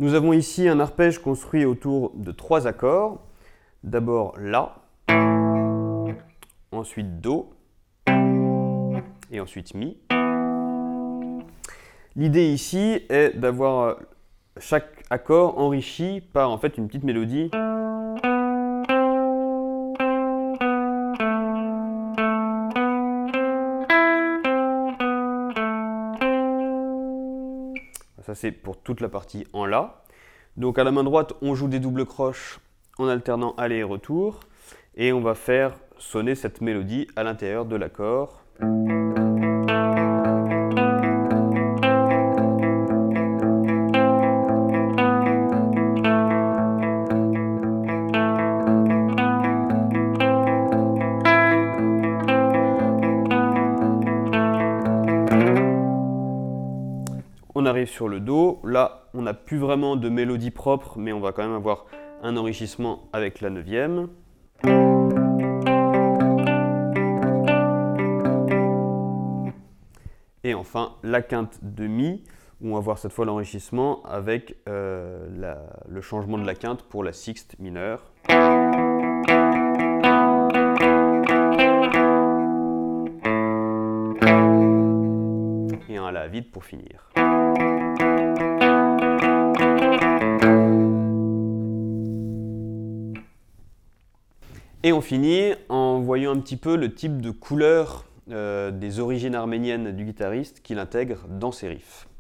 Nous avons ici un arpège construit autour de 3 accords. D'abord La, ensuite Do, et ensuite Mi. L'idée ici est d'avoir chaque accord enrichi par en fait une petite mélodie. Ça c'est pour toute la partie en La. Donc à la main droite, on joue des doubles croches en alternant aller et retour. Et on va faire sonner cette mélodie à l'intérieur de l'accord. On arrive sur le Do, là on n'a plus vraiment de mélodie propre, mais on va quand même avoir un enrichissement avec la 9e. Et enfin la quinte de Mi, où on va voir cette fois l'enrichissement avec le changement de la quinte pour la sixte mineure. Et un La vide pour finir. Et on finit en voyant un petit peu le type de couleur des origines arméniennes du guitariste qu'il intègre dans ses riffs.